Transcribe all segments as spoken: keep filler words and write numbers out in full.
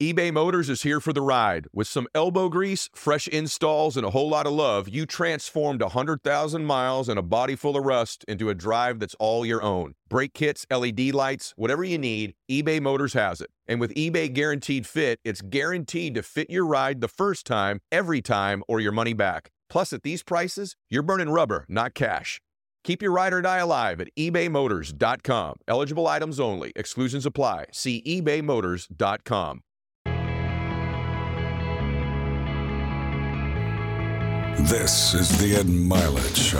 eBay Motors is here for the ride. With some elbow grease, fresh installs, and a whole lot of love, you transformed one hundred thousand miles and a body full of rust into a drive that's all your own. Brake kits, L E D lights, whatever you need, eBay Motors has it. And with eBay Guaranteed Fit, it's guaranteed to fit your ride the first time, every time, or your money back. Plus, at these prices, you're burning rubber, not cash. Keep your ride or die alive at ebay motors dot com. Eligible items only. Exclusions apply. See ebay motors dot com. This is the Ed Mylett Show.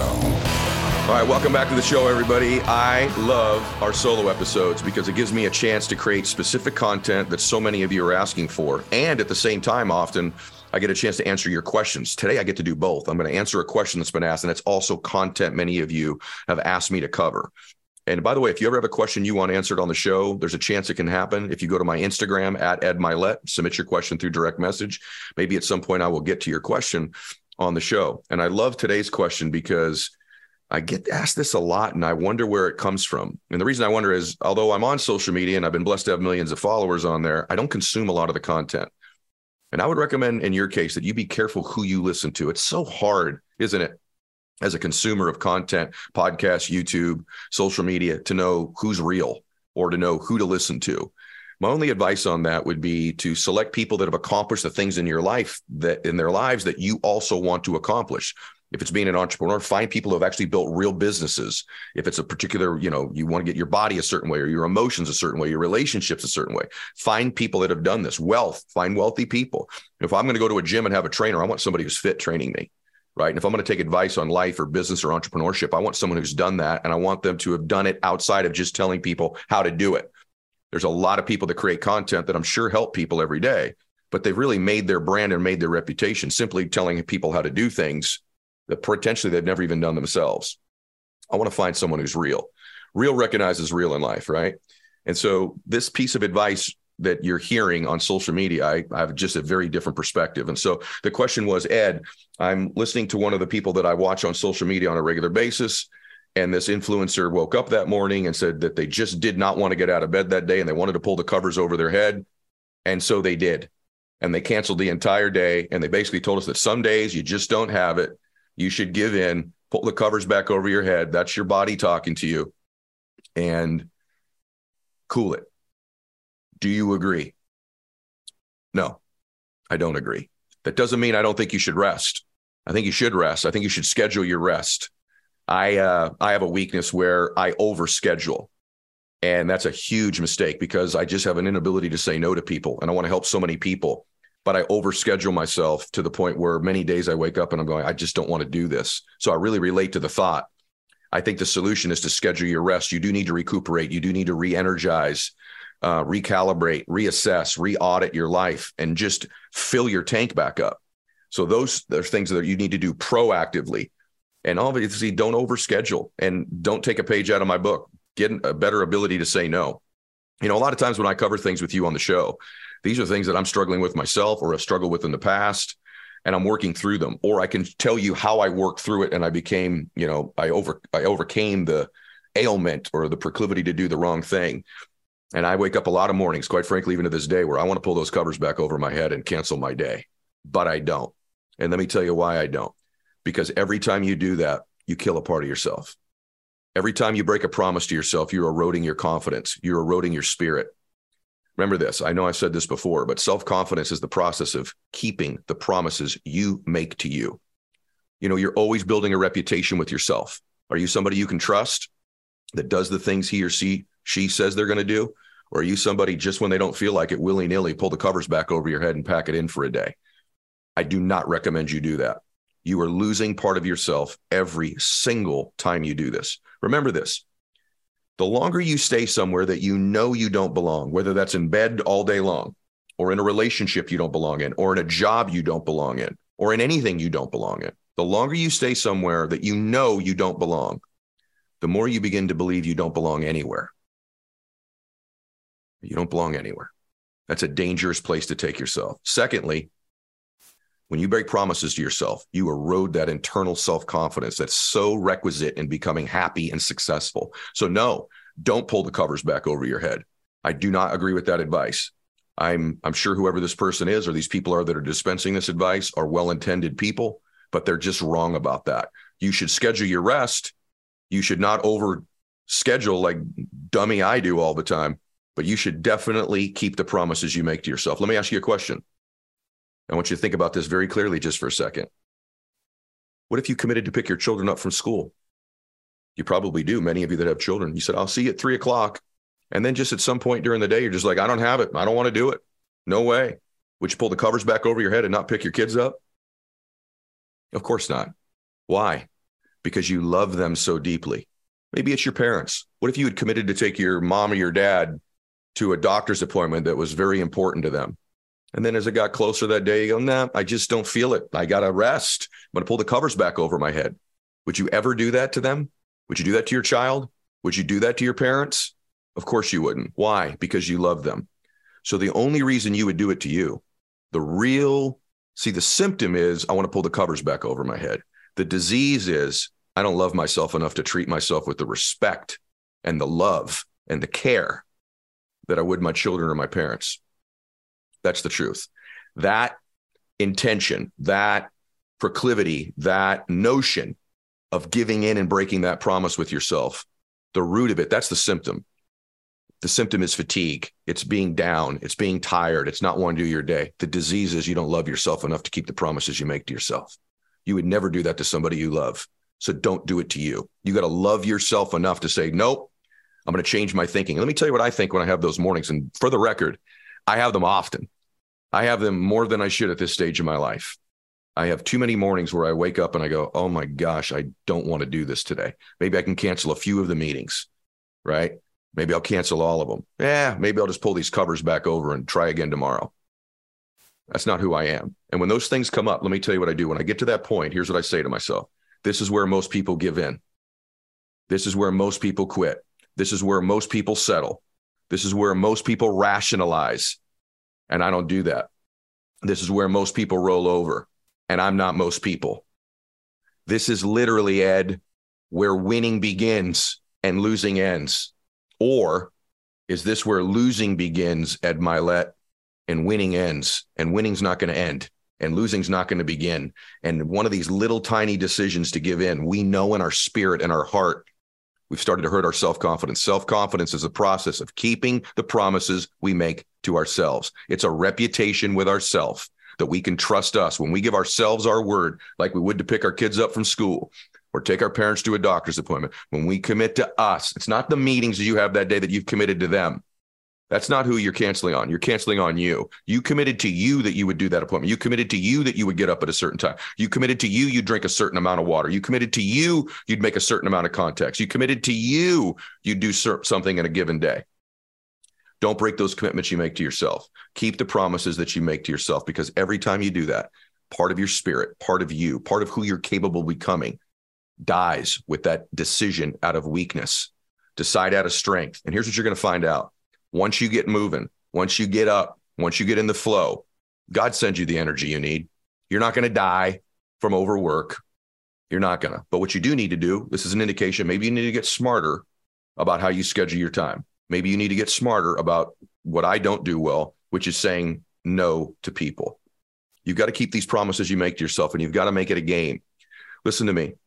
All right, welcome back to the show, everybody. I love our solo episodes because it gives me a chance to create specific content that so many of you are asking for. And at the same time, often, I get a chance to answer your questions. Today, I get to do both. I'm going to answer a question that's been asked, and it's also content many of you have asked me to cover. And by the way, if you ever have a question you want answered on the show, there's a chance it can happen. If you go to my Instagram, at Ed Mylett, submit your question through direct message. Maybe at some point I will get to your question on the show. And I love today's question because I get asked this a lot and I wonder where it comes from. And the reason I wonder is, although I'm on social media and I've been blessed to have millions of followers on there, I don't consume a lot of the content. And I would recommend in your case that you be careful who you listen to. It's so hard, isn't it, as a consumer of content, podcasts, YouTube, social media, to know who's real or to know who to listen to. My only advice on that would be to select people that have accomplished the things in your life that in their lives that you also want to accomplish. If it's being an entrepreneur, find people who have actually built real businesses. If it's a particular, you know, you want to get your body a certain way or your emotions a certain way, your relationships a certain way, find people that have done this. Wealth, find wealthy people. If I'm going to go to a gym and have a trainer, I want somebody who's fit training me, right? And if I'm going to take advice on life or business or entrepreneurship, I want someone who's done that. And I want them to have done it outside of just telling people how to do it. There's a lot of people that create content that I'm sure help people every day, but they've really made their brand and made their reputation simply telling people how to do things that potentially they've never even done themselves. I want to find someone who's real. Real recognizes real in life, right? And so this piece of advice that you're hearing on social media, I, I have just a very different perspective. And so the question was, Ed, I'm listening to one of the people that I watch on social media on a regular basis. And this influencer woke up that morning and said that they just did not want to get out of bed that day and they wanted to pull the covers over their head. And so they did. And they canceled the entire day. And they basically told us that some days you just don't have it. You should give in, pull the covers back over your head. That's your body talking to you. And cool it. Do you agree? No, I don't agree. That doesn't mean I don't think you should rest. I think you should rest. I think you should schedule your rest. I uh, I have a weakness where I overschedule. And that's a huge mistake because I just have an inability to say no to people. And I want to help so many people. But I overschedule myself to the point where many days I wake up and I'm going, I just don't want to do this. So I really relate to the thought. I think the solution is to schedule your rest. You do need to recuperate. You do need to re-energize, uh, recalibrate, reassess, re-audit your life, and just fill your tank back up. So those are things that you need to do proactively. And obviously, don't overschedule and don't take a page out of my book. Get a better ability to say no. You know, a lot of times when I cover things with you on the show, these are things that I'm struggling with myself or have struggled with in the past, and I'm working through them. Or I can tell you how I worked through it and I became, you know, I over I overcame the ailment or the proclivity to do the wrong thing. And I wake up a lot of mornings, quite frankly, even to this day, where I want to pull those covers back over my head and cancel my day. But I don't. And let me tell you why I don't. Because every time you do that, you kill a part of yourself. Every time you break a promise to yourself, you're eroding your confidence. You're eroding your spirit. Remember this. I know I've said this before, but self-confidence is the process of keeping the promises you make to you. You know, you're always building a reputation with yourself. Are you somebody you can trust that does the things he or she, she says they're going to do? Or are you somebody just when they don't feel like it, willy-nilly, pull the covers back over your head and pack it in for a day? I do not recommend you do that. You are losing part of yourself every single time you do this. Remember this. The longer you stay somewhere that you know you don't belong, whether that's in bed all day long, or in a relationship you don't belong in, or in a job you don't belong in, or in anything you don't belong in, the longer you stay somewhere that you know you don't belong, the more you begin to believe you don't belong anywhere. You don't belong anywhere. That's a dangerous place to take yourself. Secondly, when you break promises to yourself, you erode that internal self-confidence that's so requisite in becoming happy and successful. So no, don't pull the covers back over your head. I do not agree with that advice. I'm I'm sure whoever this person is or these people are that are dispensing this advice are well-intended people, but they're just wrong about that. You should schedule your rest. You should not over schedule like dummy I do all the time, but you should definitely keep the promises you make to yourself. Let me ask you a question. I want you to think about this very clearly just for a second. What if you committed to pick your children up from school? You probably do. Many of you that have children, you said, I'll see you at three o'clock. And then just at some point during the day, you're just like, I don't have it. I don't want to do it. No way. Would you pull the covers back over your head and not pick your kids up? Of course not. Why? Because you love them so deeply. Maybe it's your parents. What if you had committed to take your mom or your dad to a doctor's appointment that was very important to them? And then as it got closer that day, you go, nah, I just don't feel it. I got to rest. I'm going to pull the covers back over my head. Would you ever do that to them? Would you do that to your child? Would you do that to your parents? Of course you wouldn't. Why? Because you love them. So the only reason you would do it to you, the real, see, the symptom is I want to pull the covers back over my head. The disease is I don't love myself enough to treat myself with the respect and the love and the care that I would my children or my parents. That's the truth. That intention, that proclivity, that notion of giving in and breaking that promise with yourself, the root of it, that's the symptom. The symptom is fatigue. It's being down. It's being tired. It's not wanting to do your day. The disease is you don't love yourself enough to keep the promises you make to yourself. You would never do that to somebody you love. So don't do it to you. You got to love yourself enough to say, nope, I'm going to change my thinking. Let me tell you what I think when I have those mornings. And for the record, I have them often. I have them more than I should at this stage of my life. I have too many mornings where I wake up and I go, oh my gosh, I don't want to do this today. Maybe I can cancel a few of the meetings, right? Maybe I'll cancel all of them. Yeah, maybe I'll just pull these covers back over and try again tomorrow. That's not who I am. And when those things come up, let me tell you what I do. When I get to that point, here's what I say to myself. This is where most people give in. This is where most people quit. This is where most people settle. This is where most people rationalize. And I don't do that. This is where most people roll over. And I'm not most people. This is literally, Ed, where winning begins and losing ends. Or is this where losing begins, Ed Mylett, and winning ends? And winning's not going to end. And losing's not going to begin. And one of these little tiny decisions to give in, we know in our spirit and our heart, we've started to hurt our self-confidence. Self-confidence is a process of keeping the promises we make to ourselves. It's a reputation with ourselves that we can trust us. When we give ourselves our word, like we would to pick our kids up from school or take our parents to a doctor's appointment, when we commit to us, it's not the meetings that you have that day that you've committed to them. That's not who you're canceling on. You're canceling on you. You committed to you that you would do that appointment. You committed to you that you would get up at a certain time. You committed to you you'd drink a certain amount of water. You committed to you you'd make a certain amount of contacts. You committed to you you'd do something in a given day. Don't break those commitments you make to yourself. Keep the promises that you make to yourself, because every time you do that, part of your spirit, part of you, part of who you're capable of becoming dies with that decision out of weakness. Decide out of strength. And here's what you're going to find out. Once you get moving, once you get up, once you get in the flow, God sends you the energy you need. You're not going to die from overwork. You're not going to. But what you do need to do, this is an indication, maybe you need to get smarter about how you schedule your time. Maybe you need to get smarter about what I don't do well, which is saying no to people. You've got to keep these promises you make to yourself, and you've got to make it a game. Listen to me.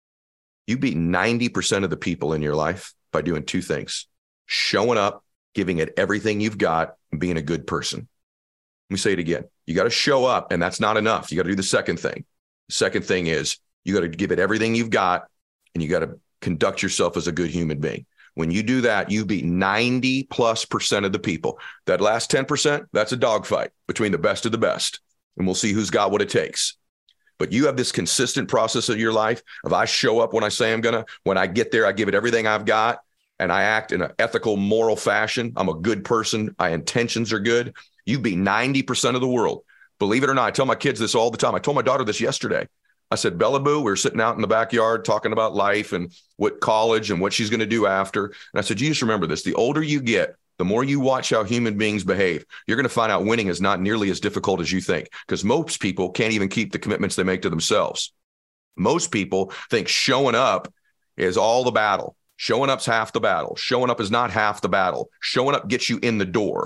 You beat ninety percent of the people in your life by doing two things: showing up, giving it everything you've got, and being a good person. Let me say it again. You got to show up, and that's not enough. You got to do the second thing. The second thing is you got to give it everything you've got, and you got to conduct yourself as a good human being. When you do that, you beat ninety plus percent of the people. That last ten percent, that's a dogfight between the best of the best, and we'll see who's got what it takes. But you have this consistent process of your life of I show up when I say I'm going to. When I get there, I give it everything I've got. And I act in an ethical, moral fashion. I'm a good person. My intentions are good. You beat ninety percent of the world. Believe it or not, I tell my kids this all the time. I told my daughter this yesterday. I said, Bella Boo, we were sitting out in the backyard talking about life and what college and what she's going to do after. And I said, you just remember this. The older you get, the more you watch how human beings behave, you're going to find out winning is not nearly as difficult as you think, because most people can't even keep the commitments they make to themselves. Most people think showing up is all the battle. Showing up's half the battle. Showing up is not half the battle. Showing up gets you in the door.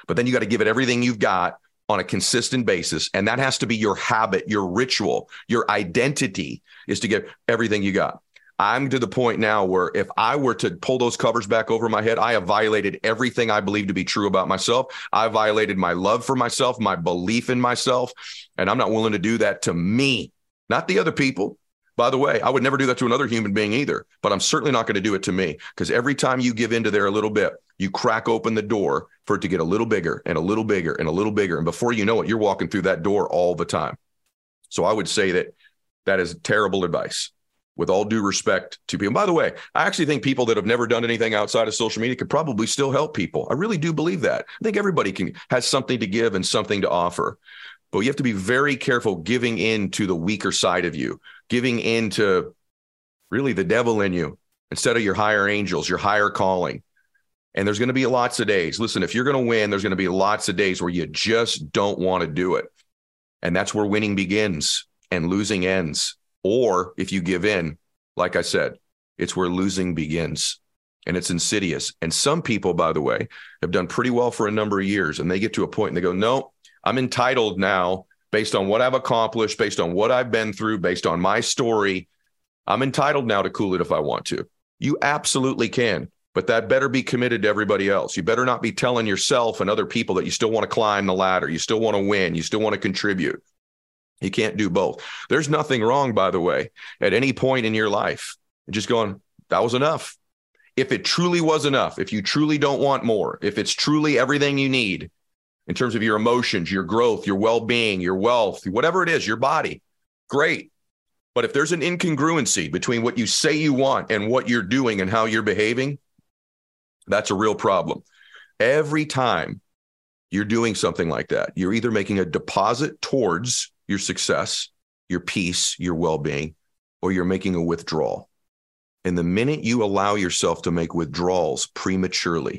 But then you got to give it everything you've got on a consistent basis. And that has to be your habit, your ritual, your identity is to give everything you got. I'm to the point now where if I were to pull those covers back over my head, I have violated everything I believe to be true about myself. I violated my love for myself, my belief in myself, and I'm not willing to do that to me, not the other people. By the way, I would never do that to another human being either, but I'm certainly not going to do it to me, because every time you give into there a little bit, you crack open the door for it to get a little bigger and a little bigger and a little bigger. And before you know it, you're walking through that door all the time. So I would say that that is terrible advice, with all due respect to people. And by the way, I actually think people that have never done anything outside of social media could probably still help people. I really do believe that. I think everybody can has something to give and something to offer. But you have to be very careful giving in to the weaker side of you, giving in to really the devil in you instead of your higher angels, your higher calling. And there's going to be lots of days. Listen, if you're going to win, there's going to be lots of days where you just don't want to do it. And that's where winning begins and losing ends. Or if you give in, like I said, it's where losing begins, and it's insidious. And some people, by the way, have done pretty well for a number of years, and they get to a point and they go, no, I'm entitled now based on what I've accomplished, based on what I've been through, based on my story. I'm entitled now to cool it if I want to. You absolutely can, but that better be committed to everybody else. You better not be telling yourself and other people that you still want to climb the ladder. You still want to win. You still want to contribute. You can't do both. There's nothing wrong, by the way, at any point in your life, just going, that was enough. If it truly was enough, if you truly don't want more, if it's truly everything you need in terms of your emotions, your growth, your well-being, your wealth, whatever it is, your body, great. But if there's an incongruency between what you say you want and what you're doing and how you're behaving, that's a real problem. Every time you're doing something like that, you're either making a deposit towards your success, your peace, your well-being, or you're making a withdrawal. And the minute you allow yourself to make withdrawals prematurely,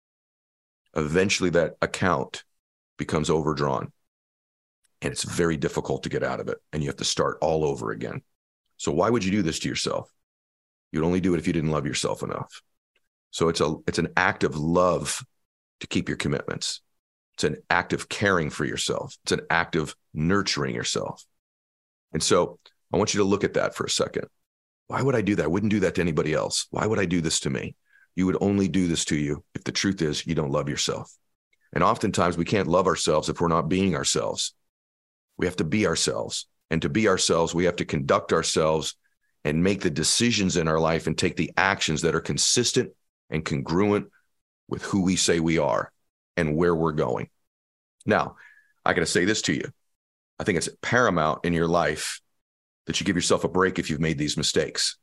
eventually that account becomes overdrawn. And it's very difficult to get out of it. And you have to start all over again. So why would you do this to yourself? You'd only do it if you didn't love yourself enough. So it's a it's an act of love to keep your commitments. It's an act of caring for yourself. It's an act of nurturing yourself. And so I want you to look at that for a second. Why would I do that? I wouldn't do that to anybody else. Why would I do this to me? You would only do this to you if the truth is you don't love yourself. And oftentimes we can't love ourselves if we're not being ourselves. We have to be ourselves. And to be ourselves, we have to conduct ourselves and make the decisions in our life and take the actions that are consistent and congruent with who we say we are and where we're going. Now, I got to say this to you. I think it's paramount in your life that you give yourself a break if you've made these mistakes.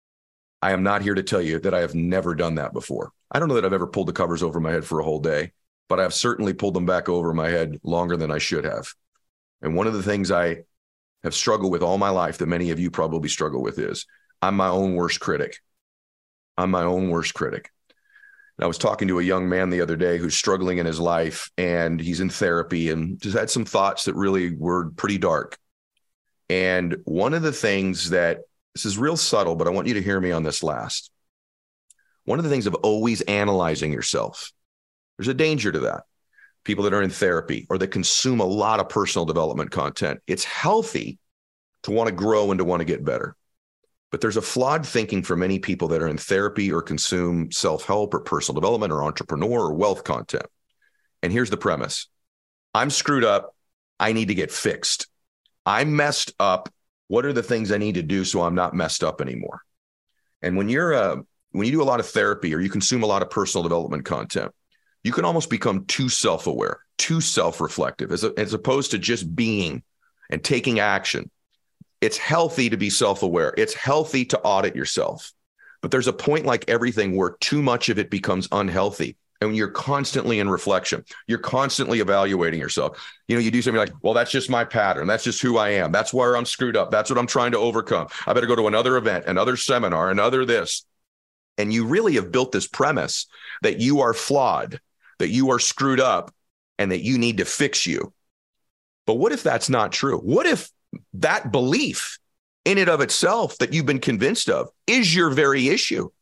I am not here to tell you that I have never done that before. I don't know that I've ever pulled the covers over my head for a whole day, but I've certainly pulled them back over my head longer than I should have. And one of the things I have struggled with all my life that many of you probably struggle with is I'm my own worst critic. I'm my own worst critic. I was talking to a young man the other day who's struggling in his life, and he's in therapy and just had some thoughts that really were pretty dark. And one of the things that, this is real subtle, but I want you to hear me on this last. One of the things of always analyzing yourself, there's a danger to that. People that are in therapy or that consume a lot of personal development content, it's healthy to want to grow and to want to get better. But there's a flawed thinking for many people that are in therapy or consume self-help or personal development or entrepreneur or wealth content. And here's the premise. I'm screwed up. I need to get fixed. I'm messed up. What are the things I need to do so I'm not messed up anymore? And when you're uh, when you do a lot of therapy or you consume a lot of personal development content, you can almost become too self-aware, too self-reflective, as, a, as opposed to just being and taking action. It's healthy to be self-aware. It's healthy to audit yourself. But there's a point, like everything, where too much of it becomes unhealthy. And when you're constantly in reflection, you're constantly evaluating yourself. You know, you do something like, well, that's just my pattern. That's just who I am. That's where I'm screwed up. That's what I'm trying to overcome. I better go to another event, another seminar, another this. And you really have built this premise that you are flawed, that you are screwed up, and that you need to fix you. But what if that's not true? What if that belief in and of itself that you've been convinced of is your very issue?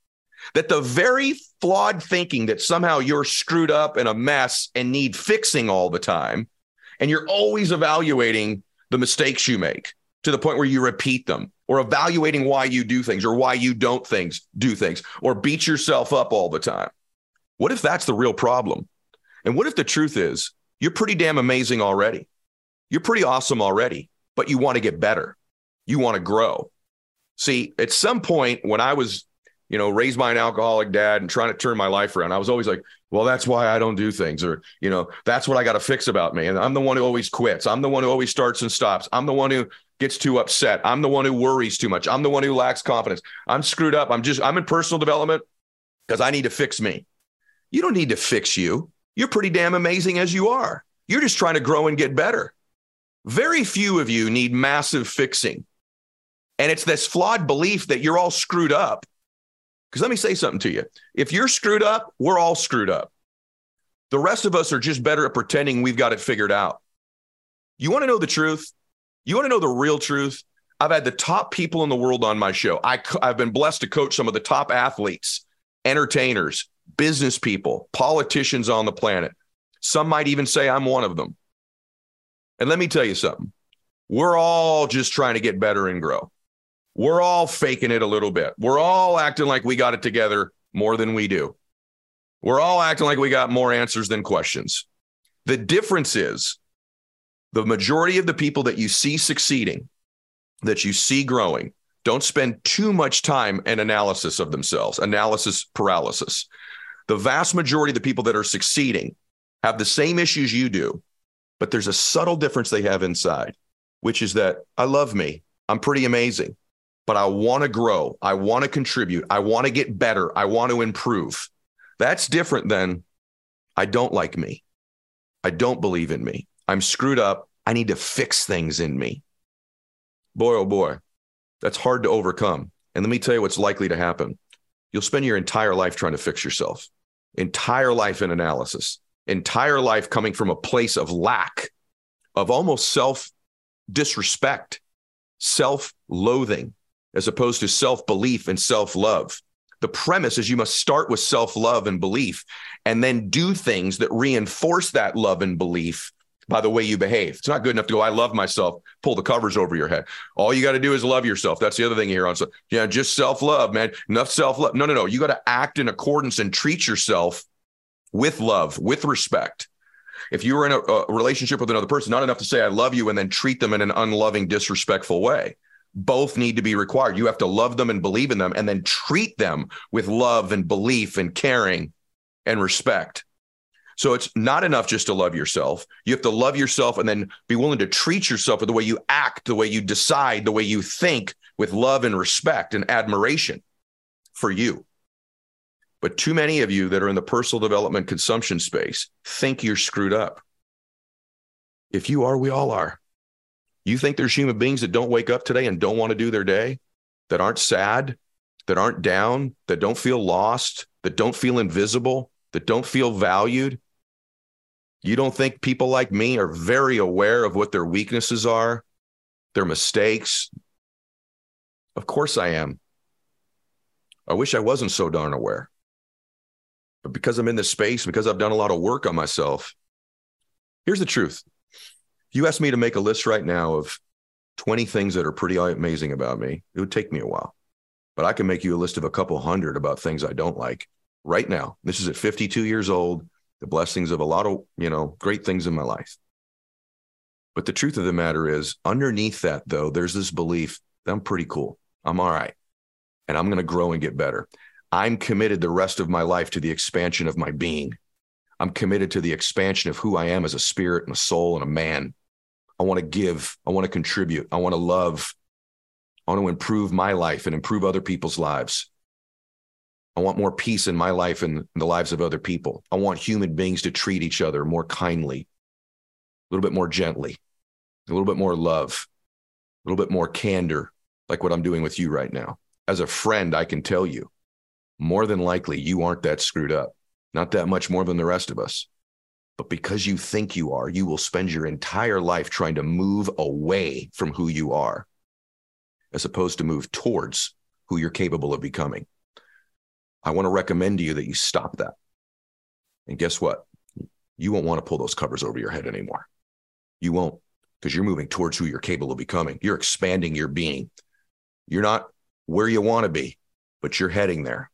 That the very flawed thinking that somehow you're screwed up and a mess and need fixing all the time, and you're always evaluating the mistakes you make to the point where you repeat them, or evaluating why you do things or why you don't things, do things, or beat yourself up all the time. What if that's the real problem? And what if the truth is you're pretty damn amazing already? You're pretty awesome already, but you want to get better. You want to grow. See, at some point when I was, you know, raised by an alcoholic dad and trying to turn my life around, I was always like, well, that's why I don't do things, or, you know, that's what I got to fix about me. And I'm the one who always quits. I'm the one who always starts and stops. I'm the one who gets too upset. I'm the one who worries too much. I'm the one who lacks confidence. I'm screwed up. I'm just, I'm in personal development because I need to fix me. You don't need to fix you. You're pretty damn amazing as you are. You're just trying to grow and get better. Very few of you need massive fixing. And it's this flawed belief that you're all screwed up. Because let me say something to you. If you're screwed up, we're all screwed up. The rest of us are just better at pretending we've got it figured out. You want to know the truth? You want to know the real truth? I've had the top people in the world on my show. I, I've been blessed to coach some of the top athletes, entertainers, business people, politicians on the planet. Some might even say I'm one of them. And let me tell you something. We're all just trying to get better and grow. We're all faking it a little bit. We're all acting like we got it together more than we do. We're all acting like we got more answers than questions. The difference is the majority of the people that you see succeeding, that you see growing, don't spend too much time in analysis of themselves, analysis paralysis. The vast majority of the people that are succeeding have the same issues you do, but there's a subtle difference they have inside, which is that I love me. I'm pretty amazing. But I want to grow. I want to contribute. I want to get better. I want to improve. That's different than I don't like me. I don't believe in me. I'm screwed up. I need to fix things in me. Boy, oh boy, that's hard to overcome. And let me tell you what's likely to happen. You'll spend your entire life trying to fix yourself. Entire life in analysis. Entire life coming from a place of lack, of almost self-disrespect, self-loathing, as opposed to self-belief and self-love. The premise is you must start with self-love and belief and then do things that reinforce that love and belief by the way you behave. It's not good enough to go, I love myself, pull the covers over your head. All you got to do is love yourself. That's the other thing you hear on. So, yeah, just self-love, man. Enough self-love. No, no, no. You got to act in accordance and treat yourself with love, with respect. If you were in a, a relationship with another person, not enough to say, I love you, and then treat them in an unloving, disrespectful way. Both need to be required. You have to love them and believe in them and then treat them with love and belief and caring and respect. So it's not enough just to love yourself. You have to love yourself and then be willing to treat yourself with the way you act, the way you decide, the way you think, with love and respect and admiration for you. But too many of you that are in the personal development consumption space think you're screwed up. If you are, we all are. You think there's human beings that don't wake up today and don't want to do their day, that aren't sad, that aren't down, that don't feel lost, that don't feel invisible, that don't feel valued? You don't think people like me are very aware of what their weaknesses are, their mistakes? Of course I am. I wish I wasn't so darn aware. But because I'm in this space, because I've done a lot of work on myself, here's the truth. If you asked me to make a list right now of twenty things that are pretty amazing about me, it would take me a while. But I can make you a list of a couple hundred about things I don't like right now. This is at fifty-two years old, the blessings of a lot of, you know, great things in my life. But the truth of the matter is, underneath that, though, there's this belief that I'm pretty cool. I'm all right. And I'm going to grow and get better. I'm committed the rest of my life to the expansion of my being. I'm committed to the expansion of who I am as a spirit and a soul and a man. I want to give. I want to contribute. I want to love. I want to improve my life and improve other people's lives. I want more peace in my life and in the lives of other people. I want human beings to treat each other more kindly, a little bit more gently, a little bit more love, a little bit more candor, like what I'm doing with you right now. As a friend, I can tell you, more than likely, you aren't that screwed up. Not that much more than the rest of us. But because you think you are, you will spend your entire life trying to move away from who you are, as opposed to move towards who you're capable of becoming. I want to recommend to you that you stop that. And guess what? You won't want to pull those covers over your head anymore. You won't, because you're moving towards who you're capable of becoming. You're expanding your being. You're not where you want to be, but you're heading there.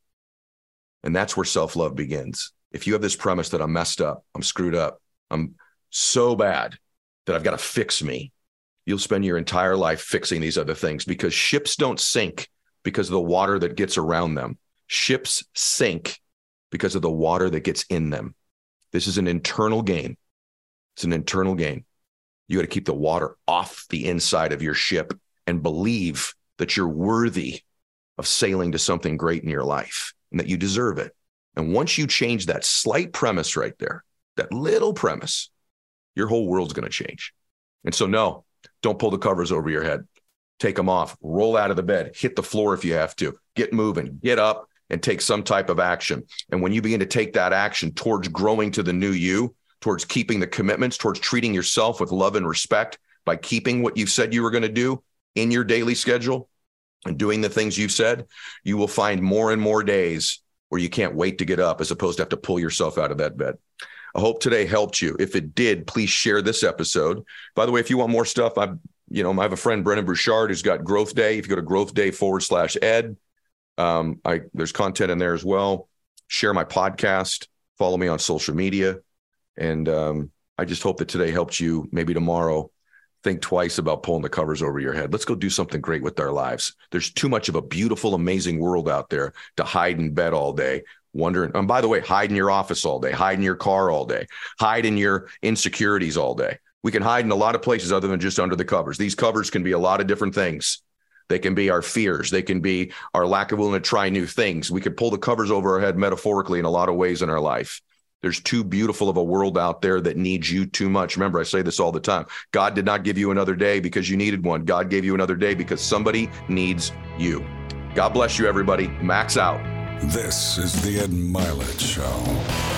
And that's where self-love begins. If you have this premise that I'm messed up, I'm screwed up, I'm so bad that I've got to fix me, you'll spend your entire life fixing these other things, because ships don't sink because of the water that gets around them. Ships sink because of the water that gets in them. This is an internal game. It's an internal game. You got to keep the water off the inside of your ship and believe that you're worthy of sailing to something great in your life and that you deserve it. And once you change that slight premise right there, that little premise, your whole world's going to change. And so no, don't pull the covers over your head. Take them off, roll out of the bed, hit the floor if you have to, get moving, get up and take some type of action. And when you begin to take that action towards growing to the new you, towards keeping the commitments, towards treating yourself with love and respect by keeping what you said you were going to do in your daily schedule and doing the things you've said, you will find more and more days where you can't wait to get up as opposed to have to pull yourself out of that bed. I hope today helped you. If it did, please share this episode. By the way, if you want more stuff, I, you know, I have a friend, Brennan Bouchard, who's got Growth Day. If you go to growth day forward slash ed, um, I, there's content in there as well. Share my podcast, follow me on social media. And um, I just hope that today helped you. Maybe tomorrow, think twice about pulling the covers over your head. Let's go do something great with our lives. There's too much of a beautiful, amazing world out there to hide in bed all day, wondering. And by the way, hide in your office all day, hide in your car all day, hide in your insecurities all day. We can hide in a lot of places other than just under the covers. These covers can be a lot of different things. They can be our fears. They can be our lack of willing to try new things. We could pull the covers over our head metaphorically in a lot of ways in our life. There's too beautiful of a world out there that needs you too much. Remember, I say this all the time. God did not give you another day because you needed one. God gave you another day because somebody needs you. God bless you, everybody. Max out. This is the Ed Mylett Show.